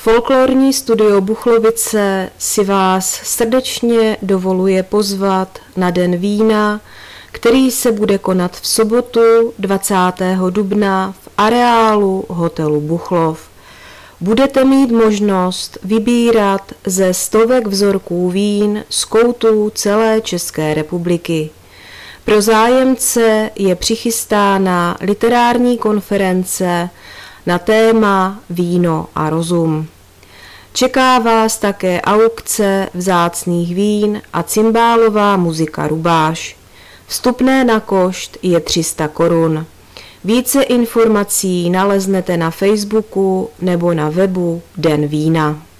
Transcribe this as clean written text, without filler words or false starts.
Folklorní studio Buchlovice si vás srdečně dovoluje pozvat na Den vína, který se bude konat v sobotu 20. dubna v areálu hotelu Buchlov. Budete mít možnost vybírat ze stovek vzorků vín z koutů celé České republiky. Pro zájemce je přichystána literární konference na téma Víno a rozum. Čeká vás také aukce vzácných vín a cymbálová muzika Rubáš. Vstupné na košt je 300 korun. Více informací naleznete na Facebooku nebo na webu Den vína.